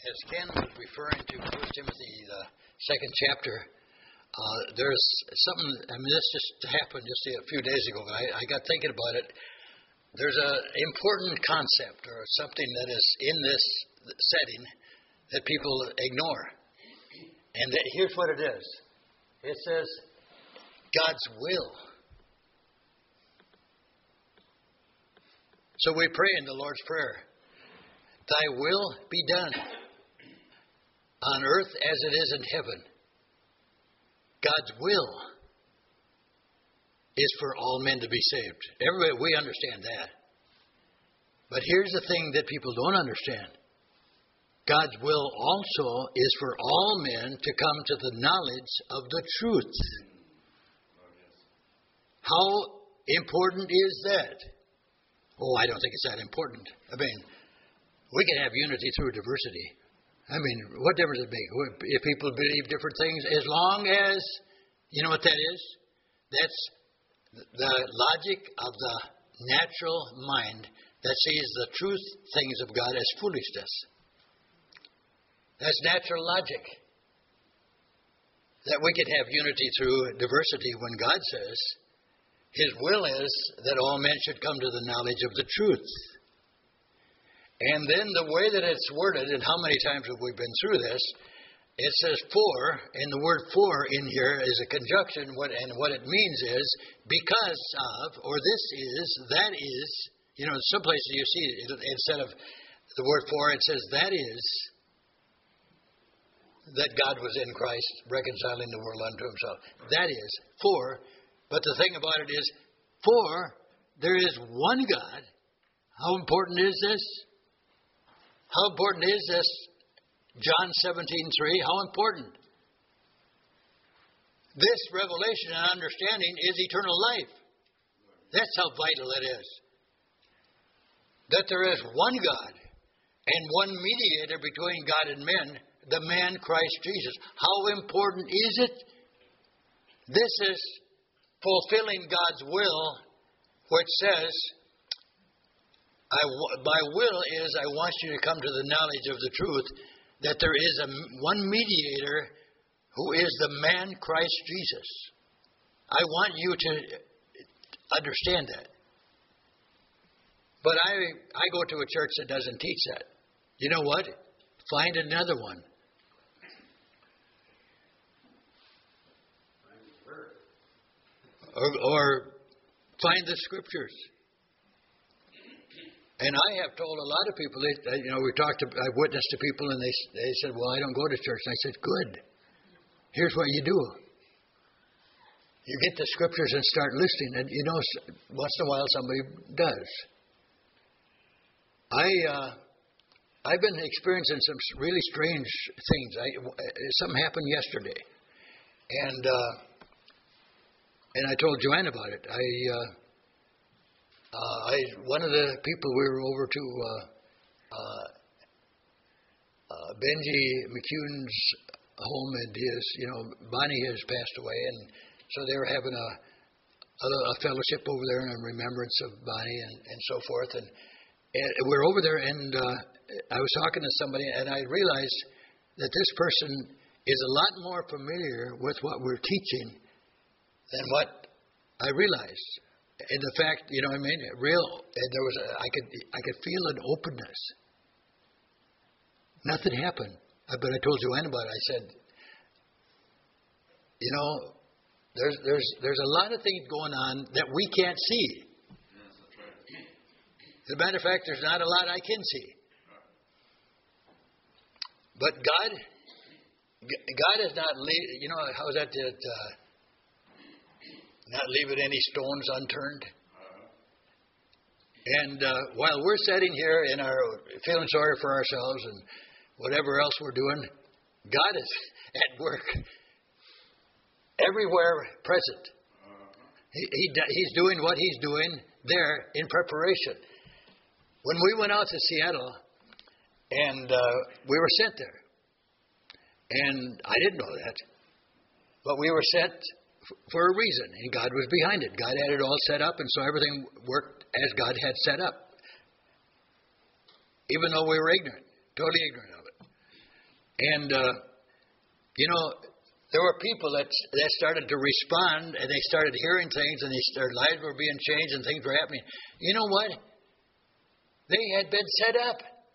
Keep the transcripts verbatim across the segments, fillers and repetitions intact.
as Ken was referring to First Timothy, the second chapter, uh, there's something, I mean, this just happened just a few days ago, but I, I got thinking about it. There's an important concept or something that is in this setting that people ignore. And that, here's what it is. It says, God's will. So we pray in the Lord's Prayer, Thy will be done on earth as it is in heaven. God's will is for all men to be saved. Everybody, we understand that. But here's the thing that people don't understand. God's will also is for all men to come to the knowledge of the truth. How important is that? Oh, I don't think it's that important. I mean, we can have unity through diversity. I mean, what difference does it make? If people believe different things, as long as, you know what that is? That's the logic of the natural mind that sees the truth things of God as foolishness. That's natural logic. That we could have unity through diversity when God says His will is that all men should come to the knowledge of the truth. And then the way that it's worded, and how many times have we been through this, it says for, and the word for in here is a conjunction, what, and what it means is because of, or this is, that is, you know, in some places you see, it, instead of the word for, it says that is, that God was in Christ, reconciling the world unto Himself. That is, for, but the thing about it is, for, there is one God. How important is this? How important is this? John seventeen three. How important? This revelation and understanding is eternal life. That's how vital it is. That there is one God and one mediator between God and men, the man Christ Jesus. How important is it? This is fulfilling God's will, which says, I, my will is I want you to come to the knowledge of the truth, that there is a, one mediator who is the man Christ Jesus. I want you to understand that. But I, I go to a church that doesn't teach that. You know what? Find another one. Or, or find the scriptures. And I have told a lot of people, they, you know, we talked to, I've witnessed to people, and they they said, well, I don't go to church. And I said, good. Here's what you do. You get the scriptures and start listening. And, you know, once in a while somebody does. I, uh, I've been experiencing some really strange things. I, something happened yesterday. And, uh, and I told Joanne about it. I... Uh, Uh, I, one of the people, we were over to uh, uh, uh, Benji McCune's home, and his, you know, Bonnie has passed away, and so they were having a, a, a fellowship over there in remembrance of Bonnie and, and so forth. And, and we're over there, and uh, I was talking to somebody, and I realized that this person is a lot more familiar with what we're teaching than what I realized. And the fact, you know what I mean, real, and there was, a, I could, I could feel an openness. Nothing happened. But I told Joanne about it. I said, you know, there's, there's, there's a lot of things going on that we can't see. As a matter of fact, there's not a lot I can see. But God, God is not, you know, how is that, that uh, not leaving any stones unturned. And uh, while we're sitting here in our feeling sorry for ourselves and whatever else we're doing, God is at work everywhere present. He, he He's doing what He's doing there in preparation. When we went out to Seattle, and uh, we were sent there, and I didn't know that, but we were sent for a reason, and God was behind it. God had it all set up, and so everything worked as God had set up, even though we were ignorant, totally ignorant of it. And, uh, you know, there were people that that started to respond, and they started hearing things, and they, their lives were being changed, and things were happening. You know what? They had been set up.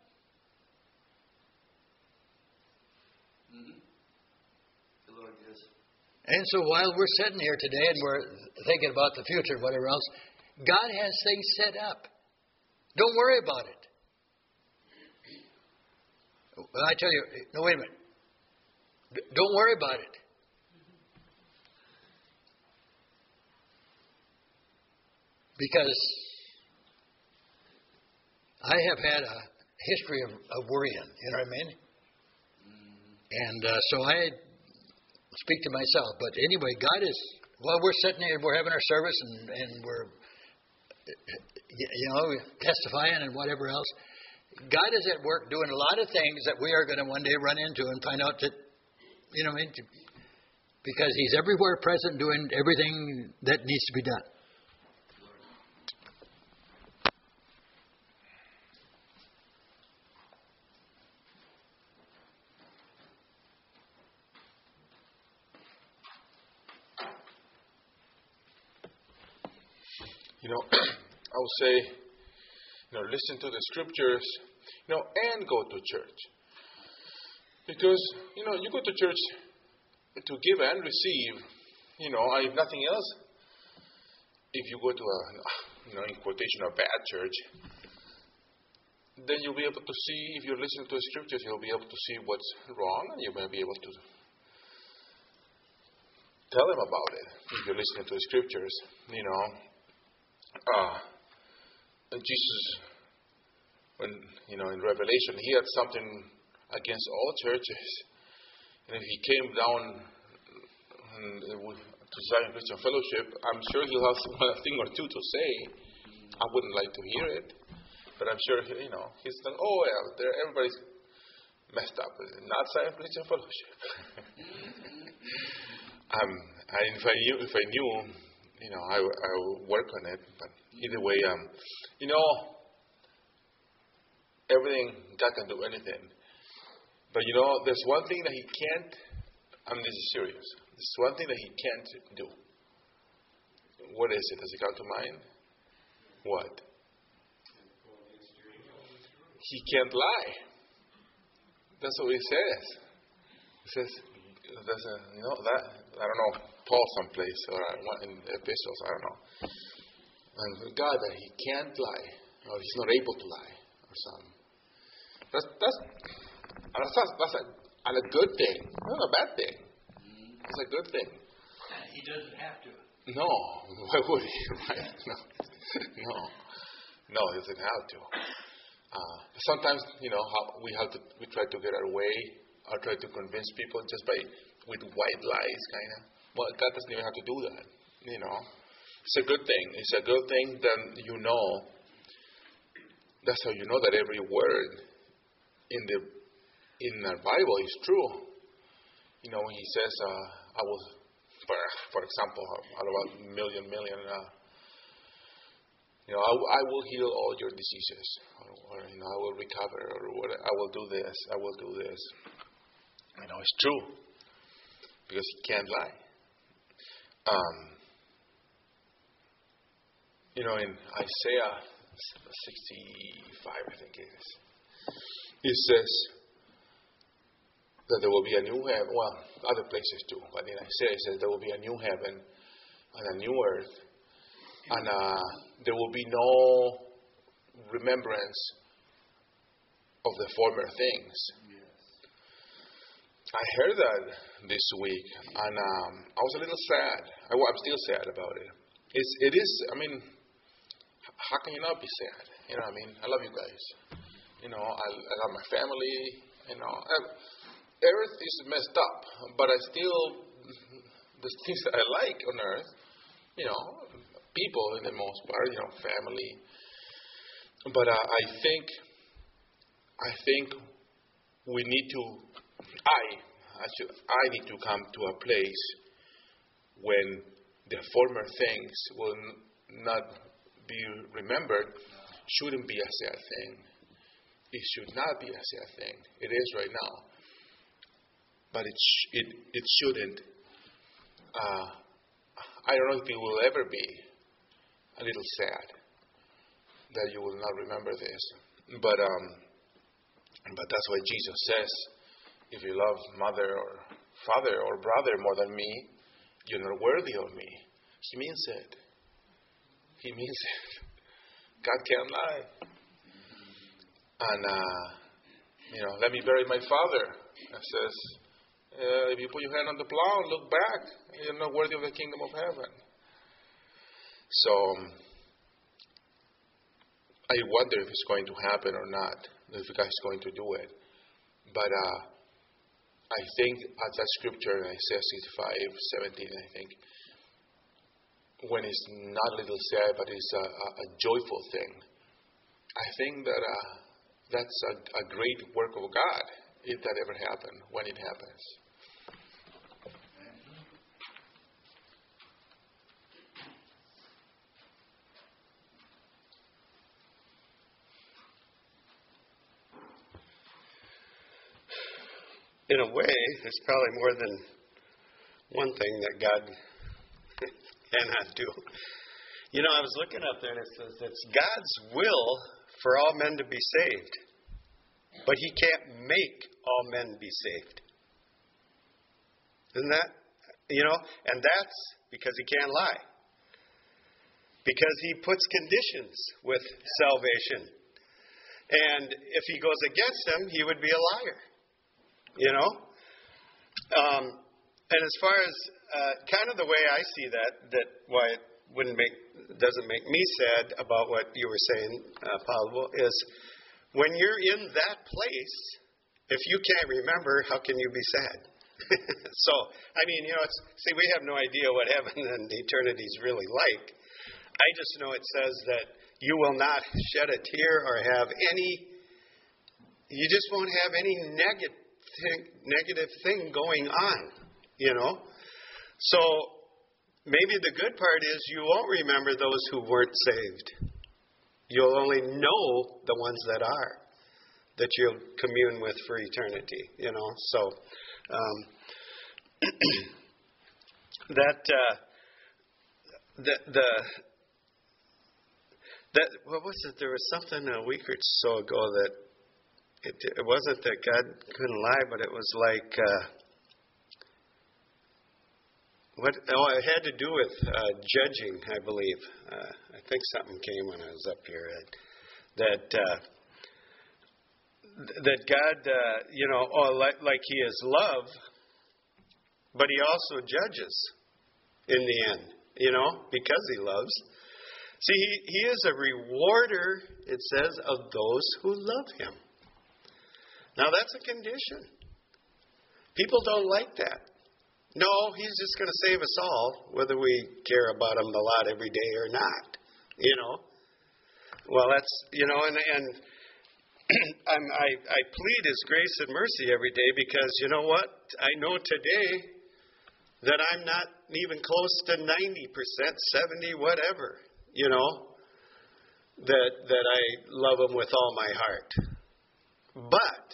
Mm-hmm. The Lord is. And so while we're sitting here today and we're thinking about the future, whatever else, God has things set up. Don't worry about it. Well, I tell you, no, wait a minute. Don't worry about it. Because I have had a history of, of worrying, you know what I mean? And uh, so I speak to myself. But anyway, God is, while we're sitting here, we're having our service and, and we're, you know, testifying and whatever else, God is at work doing a lot of things that we are going to one day run into and find out that, you know what I mean? Because He's everywhere present doing everything that needs to be done. You know, I would say, you know, listen to the scriptures, you know, and go to church. Because, you know, you go to church to give and receive, you know, if nothing else, if you go to a, you know, in quotation, a bad church, then you'll be able to see, if you're listening to the scriptures, you'll be able to see what's wrong, and you may be able to tell them about it if you're listening to the scriptures, you know. Uh, Jesus, when, you know, in Revelation, He had something against all churches. And if He came down to Zion Christian Fellowship, I'm sure He'll have a thing or two to say. I wouldn't like to hear it, but I'm sure, you know, He's like, oh, well, everybody's messed up. Not Zion Christian Fellowship. um, I, if I knew, if I knew, you know, I, I would work on it. But either way, um, you know, everything, God can do anything. But, you know, there's one thing that He can't, I mean, this is serious. There's one thing that He can't do. What is it? Does it come to mind? What? He can't lie. That's what He says. He says, there's a, you know, that, I don't know, Paul someplace, or in epistles, I don't know. And God, that He can't lie, or He's not able to lie, or something. That's, that's, that's, that's a, and a good thing, not a bad thing. It's a good thing. He doesn't have to. No, why would He? Right? No, no, no, He doesn't have to. Uh, sometimes, you know, how we have to, we try to get our way, or try to convince people just by, with white lies, kind of. Well, God doesn't even have to do that, you know. It's a good thing. It's a good thing that you know. That's how you know that every word in the in the Bible is true. You know, when He says, uh, "I will," for, for example, out of a million million, uh, you know, I, I will heal all your diseases, or, or you know, I will recover, or what, I will do this, I will do this. You know, it's true because He can't lie. Um, you know, in Isaiah sixty-five, I think it is, it says that there will be a new heaven. Well, other places too, but in Isaiah it says there will be a new heaven and a new earth, and uh, there will be no remembrance of the former things. I heard that this week, and um, I was a little sad. I, I'm still sad about it. It's, it is, I mean, how can you not be sad? You know what I mean? I love you guys. You know, I, I love my family. You know, I, earth is messed up, but I still, the things that I like on earth, you know, people in the most part, you know, family. But uh, I think, I think we need to, I, I, should, I need to come to a place when the former things will n- not be remembered. Shouldn't be a sad thing. It should not be a sad thing. It is right now. but it sh- it it shouldn't. Uh, I don't know if it will ever be a little sad that you will not remember this, but um, but that's why Jesus says, if you love mother or father or brother more than me, you're not worthy of me. He means it. He means it. God can't lie. And uh, you know, let me bury my father. It says, uh, if you put your hand on the plow and look back, you're not worthy of the kingdom of heaven. So um, I wonder if it's going to happen or not, if God's going to do it. But uh, I think, as that scripture, Isaiah sixty-five seventeen, I think, when it's not a little sad, but it's a, a, a joyful thing, I think that uh, that's a, a great work of God, if that ever happened, when it happens. In a way, there's probably more than one thing that God cannot do. You know, I was looking up there and it says it's God's will for all men to be saved, but He can't make all men be saved. Isn't that, you know, and that's because He can't lie. Because He puts conditions with salvation. And if He goes against them, He would be a liar. You know? Um, and as far as uh, kind of the way I see that, that why it wouldn't make, doesn't make me sad about what you were saying, uh, Pablo, is when you're in that place, if you can't remember, how can you be sad? So, I mean, you know, it's, see, we have no idea what heaven and eternity is really like. I just know it says that you will not shed a tear or have any, you just won't have any negative negative thing going on, you know. So maybe the good part is you won't remember those who weren't saved. You'll only know the ones that are, that you'll commune with for eternity, you know. So um, that uh, the the that what was it? There was something a week or so ago that. It, it wasn't that God couldn't lie, but it was like uh, what? Oh, it had to do with uh, judging, I believe. Uh, I think something came when I was up here that uh, that God, uh, you know, oh, like, like He is love, but He also judges in the end, you know, because He loves. See, He, he is a rewarder, it says, of those who love Him. Now, that's a condition. People don't like that. No, He's just going to save us all, whether we care about Him a lot every day or not. You know? Well, that's, you know, and, and I'm, I, I plead His grace and mercy every day because, you know what? I know today that I'm not even close to ninety percent, seventy, whatever, you know, that, that I love Him with all my heart. But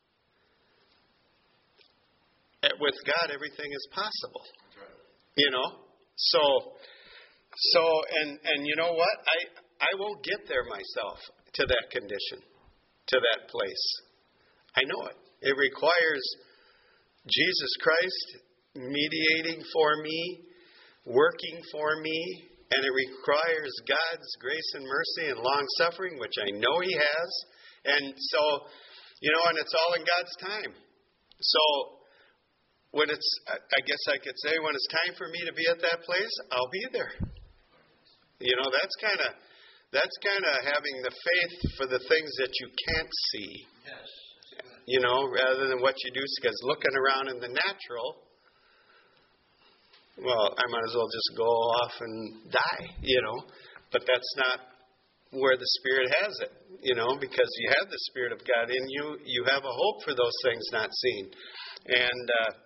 with God, everything is possible. You know? So, so, and, and you know what? I, I won't get there myself to that condition, to that place. I know it. It requires Jesus Christ mediating for me, working for me, and it requires God's grace and mercy and long suffering, which I know He has. And so, you know, and it's all in God's time. So, when it's, I guess I could say, when it's time for me to be at that place, I'll be there. You know, that's kind of, that's kind of having the faith for the things that you can't see. Yes. You know, rather than what you do, because looking around in the natural, well, I might as well just go off and die, you know. But that's not where the Spirit has it, you know, because you have the Spirit of God in you. You have a hope for those things not seen. And, uh,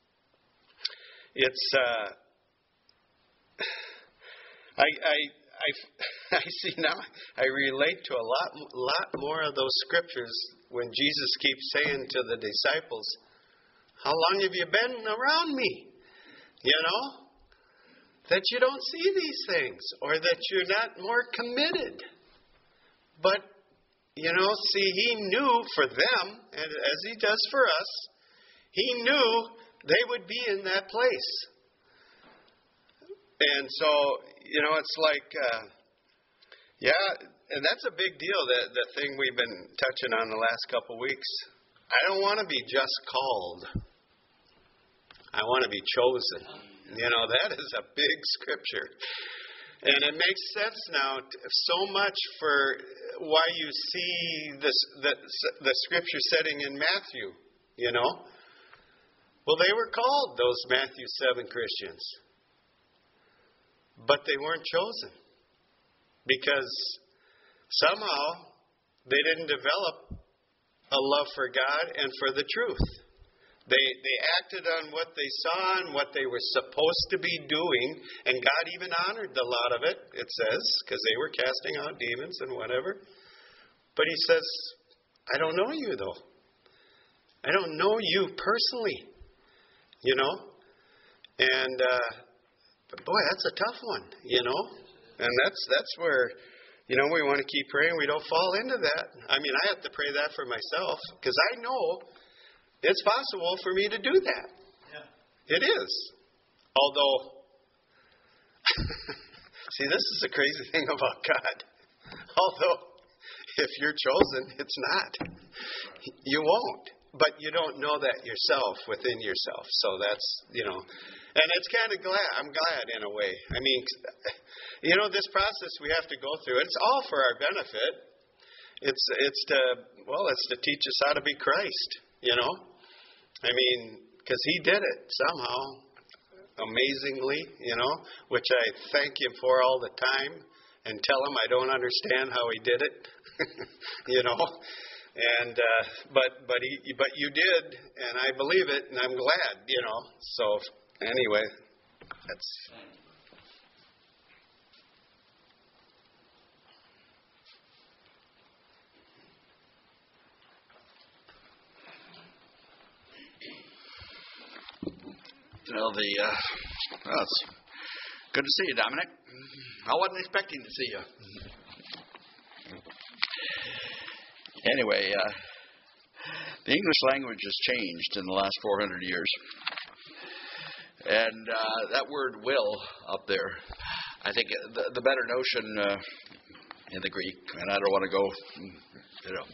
It's, uh, I, I, I, I see now, I relate to a lot, lot more of those scriptures when Jesus keeps saying to the disciples, How long have you been around me? You know? That you don't see these things, or that you're not more committed. But, you know, see, he knew for them, and as he does for us, he knew they would be in that place. And so, you know, it's like, uh, yeah, and that's a big deal, that the thing we've been touching on the last couple weeks. I don't want to be just called. I want to be chosen. You know, that is a big scripture. And it makes sense now so much for why you see this, the, the scripture setting in Matthew, you know. Well, they were called, those Matthew seven Christians. But they weren't chosen. Because somehow they didn't develop a love for God and for the truth. They they acted on what they saw and what they were supposed to be doing, and God even honored a lot of it, it says, because they were casting out demons and whatever. But he says, I don't know you, though. I don't know you personally, you know. And, uh, but boy, that's a tough one, you know. And that's that's where, you know, we want to keep praying we don't fall into that. I mean, I have to pray that for myself, because I know it's possible for me to do that. Yeah. It is. Although, see, this is the crazy thing about God. Although, if you're chosen, it's not. You won't. But you don't know that yourself within yourself. So that's, you know, and it's kind of glad. I'm glad in a way. I mean, you know, this process we have to go through, it's all for our benefit. It's, it's to, well, it's to teach us how to be Christ. You know, I mean, because he did it somehow, amazingly, you know, which I thank him for all the time and tell him I don't understand how he did it, you know, and, uh, but, but he, but you did, and I believe it, and I'm glad, you know, so anyway, that's... Well, the uh, well, it's good to see you, Dominic. I wasn't expecting to see you. Anyway, uh, the English language has changed in the last four hundred years, and uh, that word "will" up there, I think the, the better notion uh, in the Greek, and I don't want to go, you know,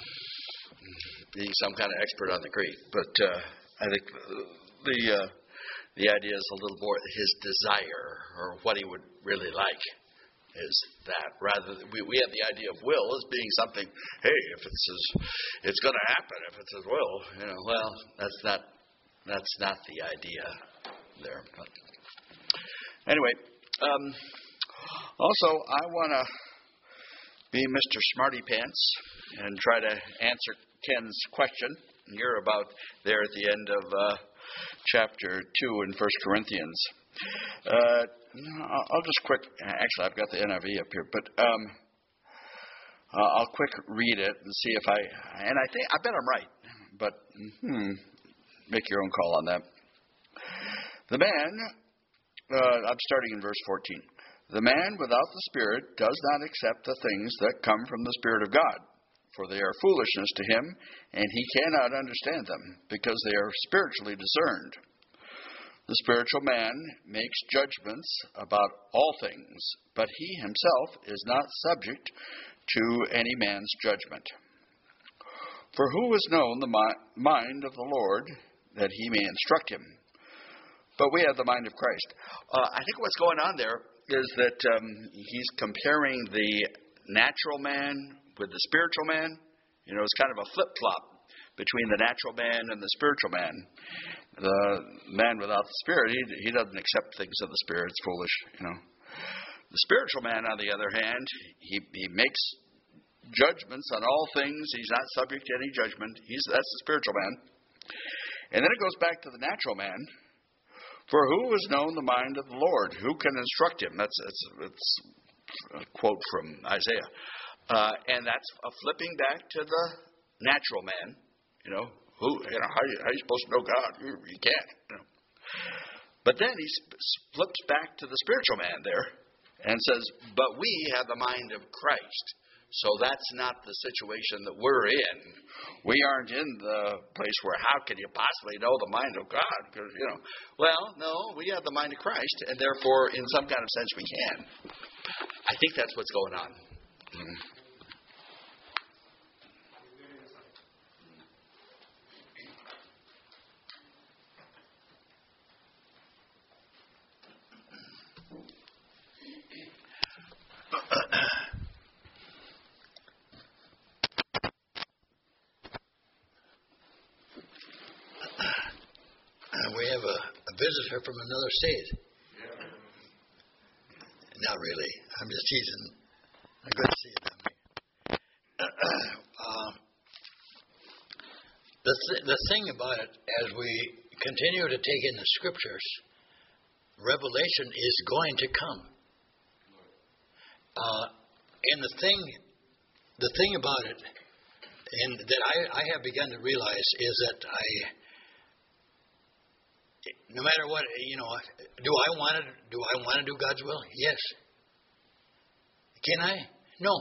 be some kind of expert on the Greek, but uh, I think the uh, The idea is a little more his desire, or what he would really like, is that. Rather, than, we, we have the idea of will as being something. Hey, if it's his, it's going to happen. If it's his will, you know. Well, that's not that's not the idea there. But anyway, um, also I want to be Mister Smarty Pants and try to answer Ken's question. You're about there at the end of. Uh, Chapter two in First Corinthians. Uh, I'll just quick. Actually, I've got the N I V up here, but um, I'll quick read it and see if I. And I think I bet I'm right, but hmm, make your own call on that. The man. Uh, I'm starting in verse fourteen. The man without the Spirit does not accept the things that come from the Spirit of God, for they are foolishness to him, and he cannot understand them, because they are spiritually discerned. The spiritual man makes judgments about all things, but he himself is not subject to any man's judgment. For who has known the mi- mind of the Lord, that he may instruct him? But we have the mind of Christ. Uh, I think what's going on there is that um, he's comparing the natural man with the spiritual man. You know, it's kind of a flip-flop between the natural man and the spiritual man. The man without the Spirit, he, he doesn't accept things of the Spirit. It's foolish, you know. The spiritual man, on the other hand, he, he makes judgments on all things. He's not subject to any judgment. He's That's the spiritual man. And then it goes back to the natural man. For who has known the mind of the Lord? Who can instruct him? That's, that's, that's a quote from Isaiah. Uh, and that's a flipping back to the natural man, you know, Who, you know, how, you, how are you supposed to know God? You, you can't. You know. But then he flips back to the spiritual man there and says, but we have the mind of Christ. So that's not the situation that we're in. We aren't in the place where how can you possibly know the mind of God? Because, you know, well, no, we have the mind of Christ, and therefore, in some kind of sense, we can. I think that's what's going on. Mm. We have a, a visitor from another state. Not really. I'm just teasing. Good to see you, Dominic. uh, the, th- the thing about it, as we continue to take in the scriptures, revelation is going to come. Uh, and the thing, the thing about it, and that I, I have begun to realize is that I, no matter what, you know, do I want to do I want to do God's will? Yes. Can I? No.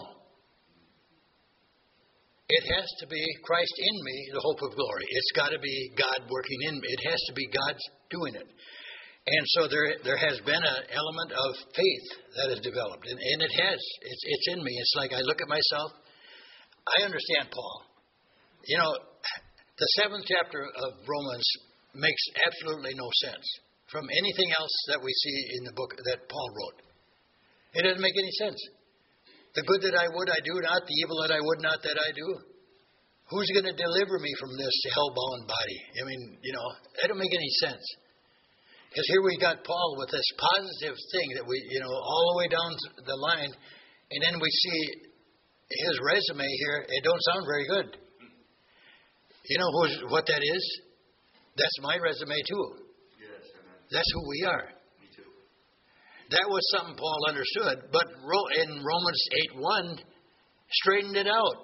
It has to be Christ in me, the hope of glory. It's got to be God working in me. It has to be God's doing it. And so there there has been an element of faith that has developed. And, and it has. It's, it's in me. It's like I look at myself. I understand Paul. You know, the seventh chapter of Romans makes absolutely no sense from anything else that we see in the book that Paul wrote. It doesn't make any sense. The good that I would, I do not. The evil that I would not, that I do. Who's going to deliver me from this hell-bound body? I mean, you know, that don't make any sense. Because here we got Paul with this positive thing that we, you know, all the way down the line, and then we see his resume here. It don't sound very good. You know who's, what that is? That's my resume too. Yes, amen. That's who we are. Me too. That was something Paul understood, but in Romans eight one, straightened it out.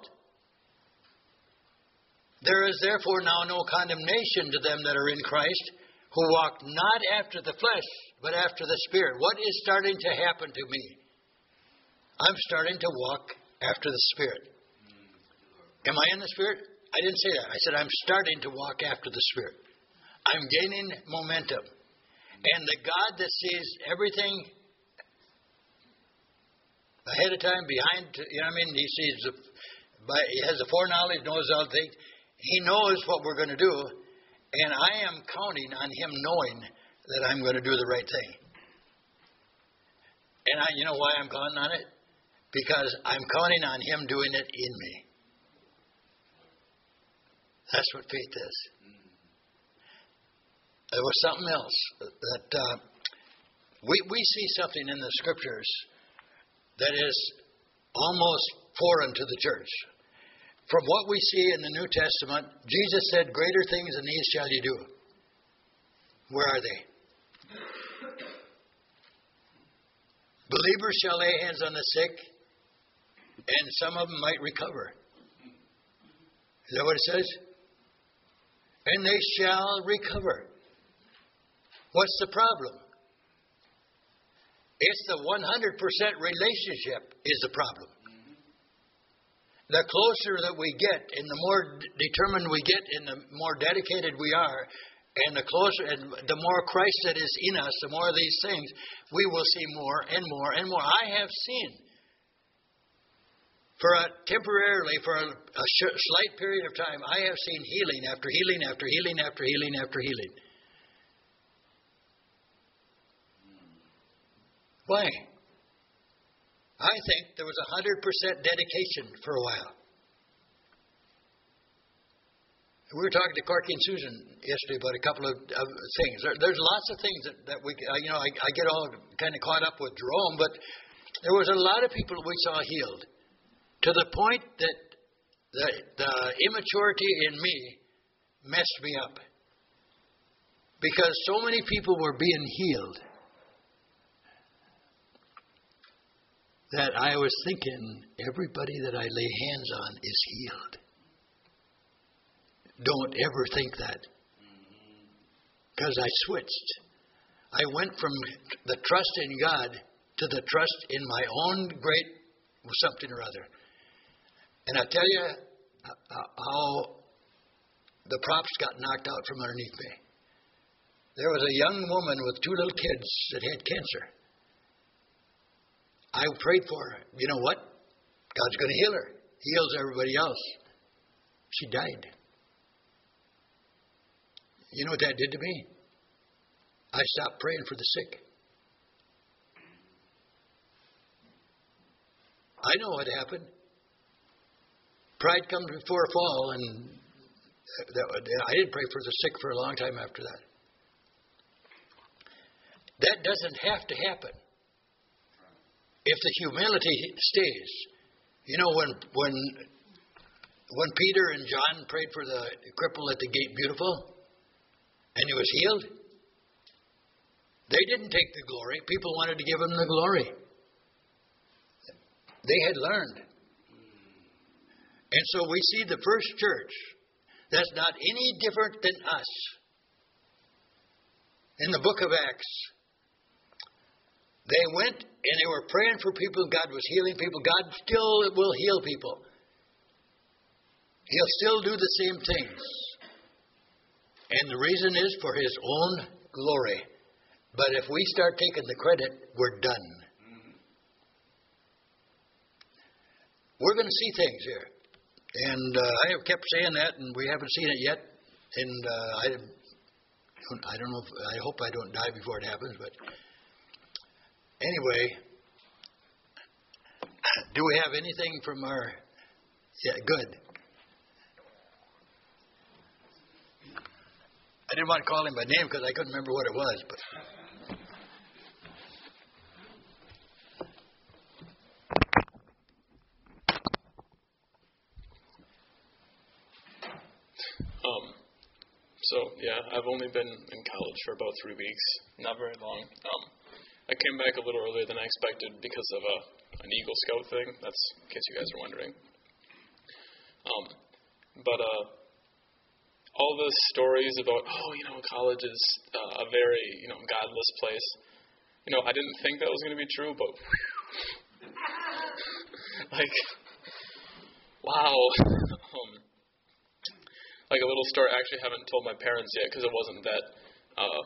There is therefore now no condemnation to them that are in Christ, who walk not after the flesh, but after the Spirit. What is starting to happen to me? I'm starting to walk after the Spirit. Am I in the Spirit? I didn't say that. I said I'm starting to walk after the Spirit. I'm gaining momentum. And the God that sees everything ahead of time, behind, you know what I mean? He sees, the, he has the foreknowledge, knows all things. He knows what we're going to do. And I am counting on him knowing that I'm going to do the right thing. And I, you know why I'm counting on it? Because I'm counting on him doing it in me. That's what faith is. There was something else that uh, we we see something in the scriptures that is almost foreign to the church. From what we see in the New Testament, Jesus said, "Greater things than these shall you do." Where are they? Believers shall lay hands on the sick, and some of them might recover. Is that what it says? And they shall recover. What's the problem? It's the one hundred percent relationship is the problem. The closer that we get and the more d- determined we get and the more dedicated we are and the closer and the more Christ that is in us, the more of these things, we will see more and more and more. I have seen for a temporarily, for a, a sh- slight period of time, I have seen healing after healing after healing after healing after healing. Why? I think there was one hundred percent dedication for a while. We were talking to Corky and Susan yesterday about a couple of, of things. There, there's lots of things that, that we, uh, you know, I, I get all kind of caught up with Jerome, but there was a lot of people we saw healed to the point that the, the immaturity in me messed me up because so many people were being healed that I was thinking everybody that I lay hands on is healed. don't ever think that. Because I switched. I went from the trust in God to the trust in my own great something or other. And I tell you how the props got knocked out from underneath me. There was a young woman with two little kids that had cancer. I prayed for her. You know what? God's going to heal her. He heals everybody else. She died. You know what that did to me? I stopped praying for the sick. I know what happened. Pride comes before a fall, and that, I didn't pray for the sick for a long time after that. That doesn't have to happen if the humility stays. You know, when when when Peter and John prayed for the cripple at the gate beautiful, and he was healed, they didn't take the glory. People wanted to give him the glory. They had learned. And so we see the first church that's not any different than us. In the book of Acts, they went and they were praying for people. God was healing people. God still will heal people. He'll still do the same things. And the reason is for His own glory. But if we start taking the credit, we're done. We're going to see things here. And uh, I have kept saying that, and we haven't seen it yet. And uh, I, I don't know. If, I hope I don't die before it happens. But anyway, do we have anything from our? Yeah, good. I didn't want to call him by name because I couldn't remember what it was. But Um, so, yeah, I've only been in college for about three weeks, not very long. Um, I came back a little earlier than I expected because of a, an Eagle Scout thing. That's in case you guys are wondering. Um, but uh, all the stories about, oh, you know, college is uh, a very, you know, godless place. You know, I didn't think that was going to be true, but whew, like, wow. um, Like a little story, I actually haven't told my parents yet because it wasn't that uh,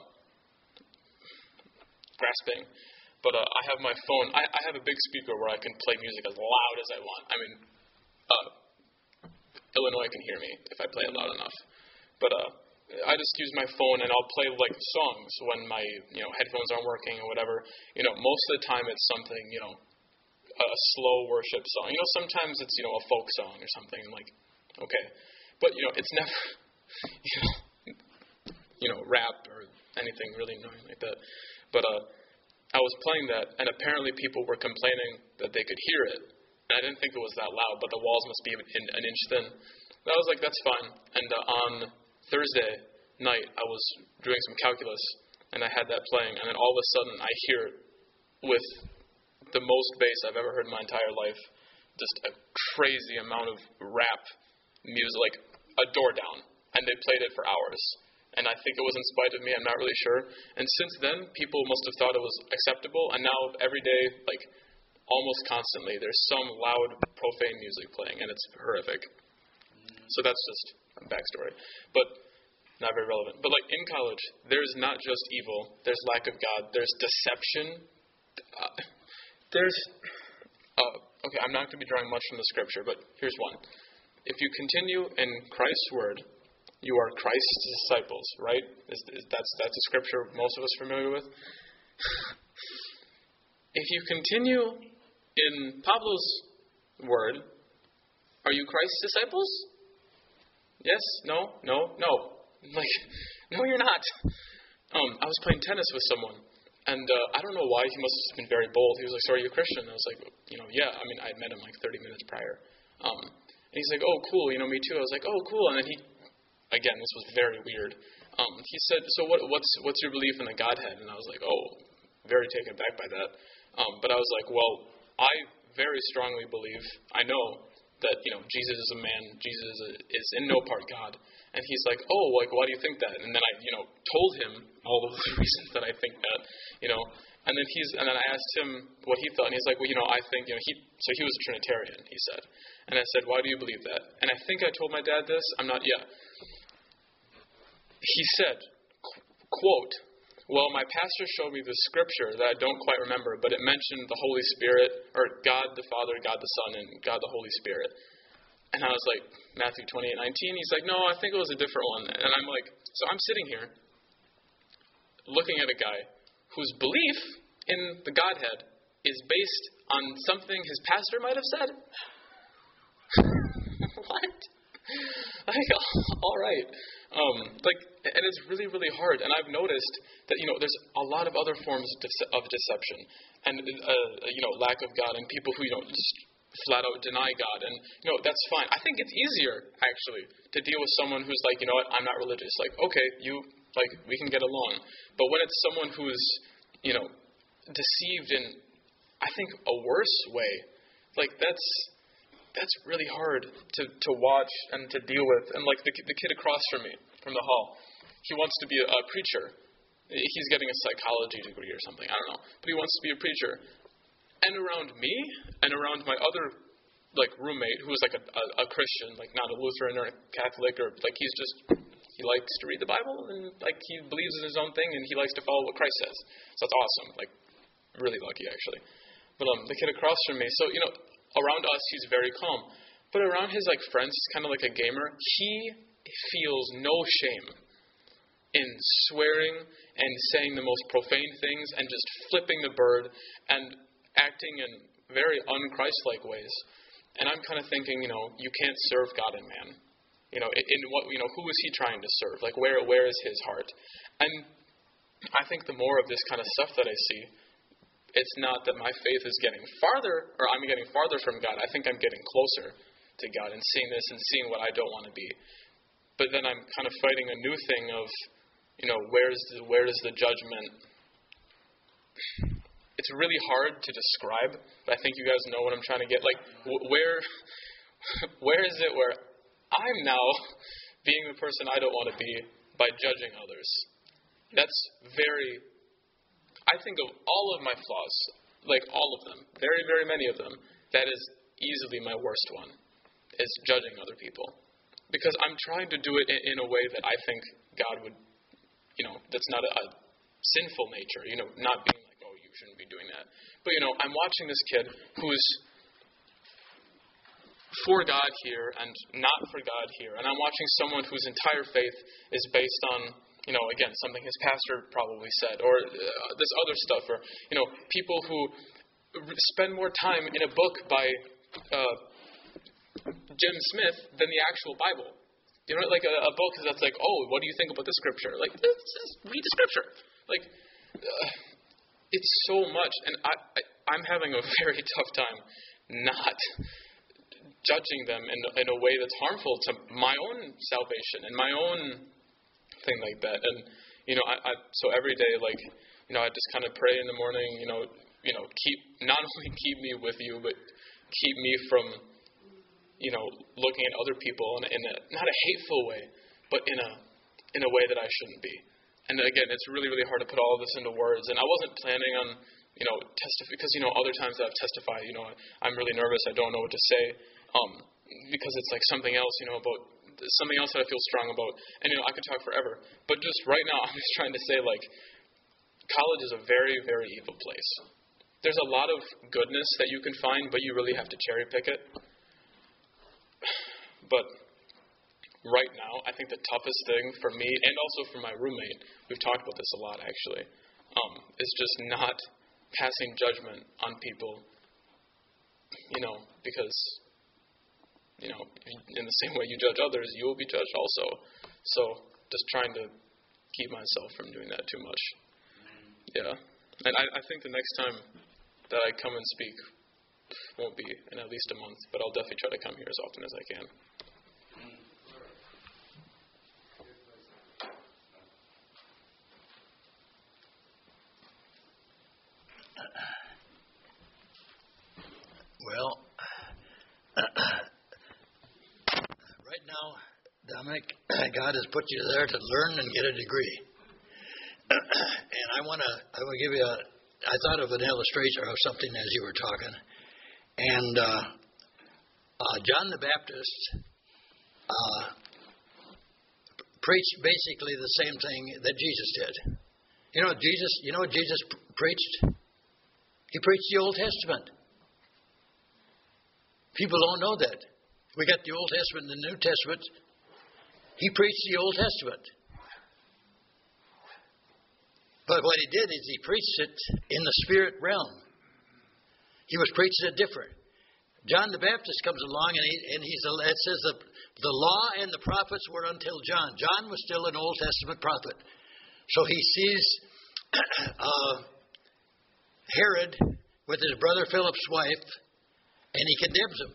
grasping. But uh, I have my phone. I, I have a big speaker where I can play music as loud as I want. I mean, uh, Illinois can hear me if I play it loud enough. But uh, I just use my phone and I'll play like songs when my you know headphones aren't working or whatever. You know, most of the time it's something you know a slow worship song. You know, sometimes it's you know a folk song or something. I'm like, okay. But, you know, it's never, you know, you know, rap or anything really annoying like that. But uh, I was playing that, and apparently people were complaining that they could hear it. And I didn't think it was that loud, but the walls must be an, an inch thin. And I was like, that's fine. And uh, on Thursday night, I was doing some calculus, and I had that playing. And then all of a sudden, I hear it with the most bass I've ever heard in my entire life. Just a crazy amount of rap music, like a door down, and they played it for hours. And I think it was in spite of me, I'm not really sure. And since then, people must have thought it was acceptable, and now every day, like almost constantly, there's some loud, profane music playing, and it's horrific. So that's just a backstory. But not very relevant. But like in college, there's not just evil, there's lack of God, there's deception. Uh, there's, uh, okay, I'm not going to be drawing much from the scripture, but here's one. If you continue in Christ's word, you are Christ's disciples, right? Is, is, that's that's a scripture most of us are familiar with. If you continue in Pablo's word, are you Christ's disciples? Yes? No? No? No? Like, no, you're not. Um, I was playing tennis with someone, and uh, I don't know why. He must have been very bold. He was like, "So are you a Christian?" I was like, "You know, yeah." I mean, I had met him like thirty minutes prior. Um, And he's like, oh, cool, you know, me too. I was like, oh, cool. And then he, again, this was very weird. Um, he said, so what, what's what's your belief in the Godhead? And I was like, oh, very taken aback by that. Um, but I was like, well, I very strongly believe, I know that, you know, Jesus is a man, Jesus is, a, is in no part God. And he's like, oh, like, why do you think that? And then I, you know, told him all of the reasons that I think that, you know. And then he's, and then I asked him what he thought, and he's like, well, you know, I think, you know, he, so he was a Trinitarian, he said. And I said, why do you believe that? And I think I told my dad this, I'm not, yeah. He said, quote, well, my pastor showed me the scripture that I don't quite remember, but it mentioned the Holy Spirit, or God the Father, God the Son, and God the Holy Spirit. And I was like, Matthew twenty-eight nineteen? He's like, no, I think it was a different one. And I'm like, so I'm sitting here looking at a guy whose belief in the Godhead is based on something his pastor might have said? What? Like, all right. Um, like, and it's really, really hard. And I've noticed that, you know, there's a lot of other forms of, dece- of deception and, uh, you know, lack of God and people who, you know, just flat out deny God. And, you know, that's fine. I think it's easier, actually, to deal with someone who's like, you know what, I'm not religious. Like, okay, you, like, we can get along. But when it's someone who's, you know, deceived in, I think, a worse way, like, that's... That's really hard to, to watch and to deal with. And like the the kid across from me, from the hall, he wants to be a, a preacher. He's getting a psychology degree or something, I don't know. But he wants to be a preacher. And around me, and around my other like roommate, who is like a, a, a Christian, like not a Lutheran or a Catholic, or like he's just, he likes to read the Bible, and like he believes in his own thing, and he likes to follow what Christ says. So that's awesome. Like, really lucky, actually. But um, the kid across from me, so, you know, around us, he's very calm. But around his like friends, he's kind of like a gamer. He feels no shame in swearing and saying the most profane things and just flipping the bird and acting in very un-Christ-like ways. And I'm kind of thinking, you know, you can't serve God and man. You know, in, in what, you know, who is he trying to serve? Like, where, where is his heart? And I think the more of this kind of stuff that I see, it's not that my faith is getting farther, or I'm getting farther from God. I think I'm getting closer to God and seeing this and seeing what I don't want to be. But then I'm kind of fighting a new thing of, you know, where's the, where is the judgment? It's really hard to describe, but I think you guys know what I'm trying to get. Like, where, where is it where I'm now being the person I don't want to be by judging others? That's very... I think of all of my flaws, like all of them, very, very many of them, that is easily my worst one, is judging other people. Because I'm trying to do it in, in a way that I think God would, you know, that's not a, a sinful nature, you know, not being like, oh, you shouldn't be doing that. But, you know, I'm watching this kid who's for God here and not for God here. And I'm watching someone whose entire faith is based on, you know, again, something his pastor probably said, or uh, this other stuff, or, you know, people who spend more time in a book by uh, Jim Smith than the actual Bible. You know, like a, a book that's like, oh, what do you think about the scripture? Like, just read the scripture. Like, uh, it's so much, and I, I, I'm having a very tough time not judging them in, in a way that's harmful to my own salvation and my own thing like that. And, you know, I, I so every day, like, you know, I just kind of pray in the morning, you know, you know, keep, not only keep me with you, but keep me from, you know, looking at other people in a, in a not a hateful way, but in a in a way that I shouldn't be. And again, it's really, really hard to put all of this into words. And I wasn't planning on, you know, testify, because, you know, other times I've testified, you know, I'm really nervous, I don't know what to say, um, because it's like something else, you know, about something else that I feel strong about. And, you know, I could talk forever. But just right now, I'm just trying to say, like, college is a very, very evil place. There's a lot of goodness that you can find, but you really have to cherry pick it. But right now, I think the toughest thing for me, and also for my roommate, we've talked about this a lot, actually, um, is just not passing judgment on people, you know, because... You know, in the same way you judge others, you will be judged also. So, just trying to keep myself from doing that too much. Yeah. And I, I think the next time that I come and speak won't be in at least a month, but I'll definitely try to come here as often as I can. Well, right now, Dominic, God has put you there to learn and get a degree. And I want to I want to give you a, I thought of an illustration of something as you were talking. And uh, uh, John the Baptist uh, preached basically the same thing that Jesus did. You know, Jesus, you know what Jesus pr- preached? He preached the Old Testament. People don't know that. We got the Old Testament and the New Testament. He preached the Old Testament. But what he did is he preached it in the spirit realm. He was preaching it different. John the Baptist comes along and he and he's it says the the law and the prophets were until John. John was still an Old Testament prophet. So he sees uh, Herod with his brother Philip's wife, and he condemns him.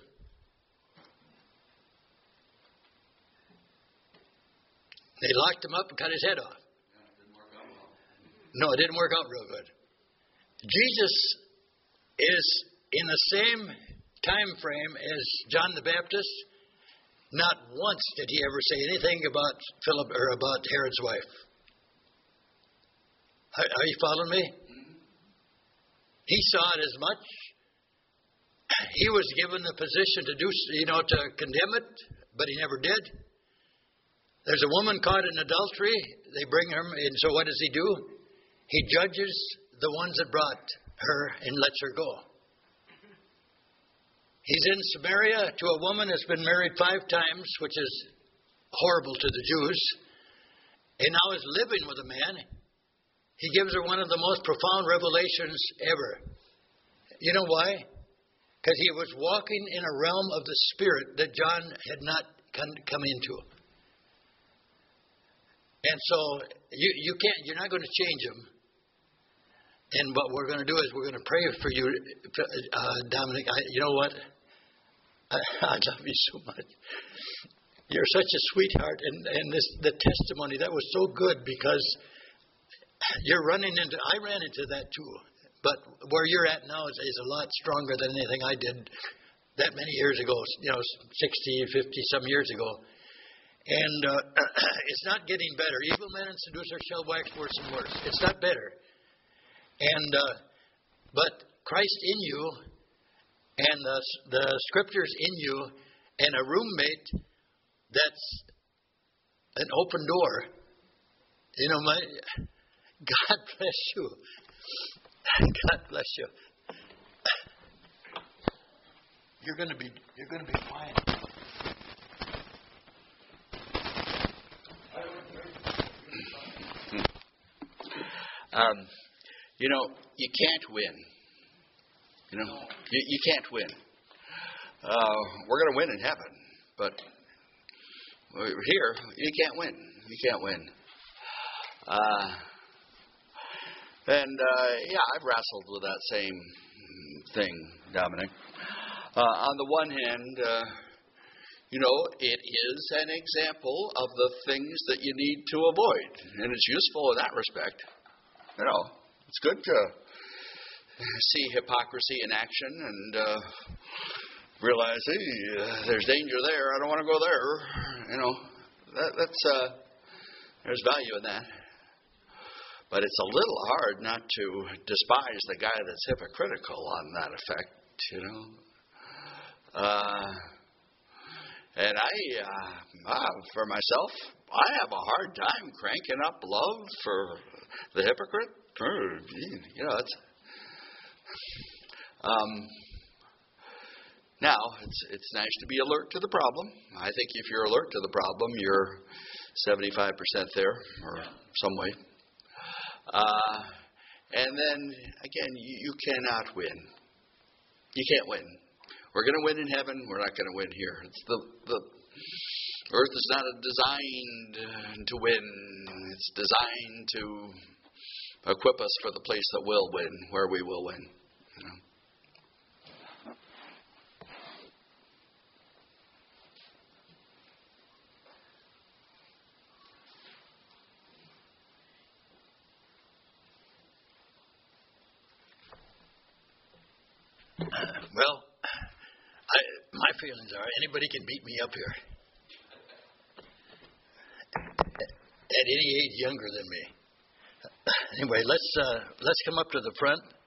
They locked him up and cut his head off. No, it didn't work out real good. Jesus is in the same time frame as John the Baptist. Not once did he ever say anything about Philip or about Herod's wife. Are, are you following me? He saw it as much. He was given the position to do, you know, to condemn it, but he never did. There's a woman caught in adultery. They bring her, and so what does he do? He judges the ones that brought her and lets her go. He's in Samaria to a woman that's been married five times, which is horrible to the Jews, and now is living with a man. He gives her one of the most profound revelations ever. You know why? Because he was walking in a realm of the Spirit that John had not come into. And so you, you can't, you're not going to change him. And what we're going to do is we're going to pray for you, uh, Dominic. I, you know what? I, I love you so much. You're such a sweetheart, and, and this the testimony that was so good because you're running into. I ran into that too, but where you're at now is, is a lot stronger than anything I did that many years ago. You know, sixty, fifty some years ago. And uh, it's not getting better. Evil men and seducers shall wax worse and worse. It's not better. And uh, but Christ in you, and the the Scriptures in you, and a roommate that's an open door. You know, my God bless you. God bless you. You're going to be you're going to be fine. Um, you know, you can't win. You know, you, you can't win. Uh, we're going to win in heaven, but here you can't win. You can't win. Uh, and uh, yeah, I've wrestled with that same thing, Dominic. Uh, on the one hand, uh, you know, it is an example of the things that you need to avoid, and it's useful in that respect. You know, it's good to see hypocrisy in action and uh, realize, hey, uh, there's danger there. I don't want to go there. You know, that, that's uh, there's value in that. But it's a little hard not to despise the guy that's hypocritical on that effect. You know, uh, and I, uh, uh, for myself, I have a hard time cranking up love for the hypocrite. You know, it's um, now it's it's nice to be alert to the problem. I think if you're alert to the problem, you're seventy-five percent there, or some way. Uh, and then again, you, you cannot win. You can't win. We're going to win in heaven. We're not going to win here. It's the the earth is not designed to win. It's designed to equip us for the place that will win, where we will win. You know? Well, I, my feelings are anybody can beat me up here. at any age younger than me. Anyway, let's uh, let's come up to the front.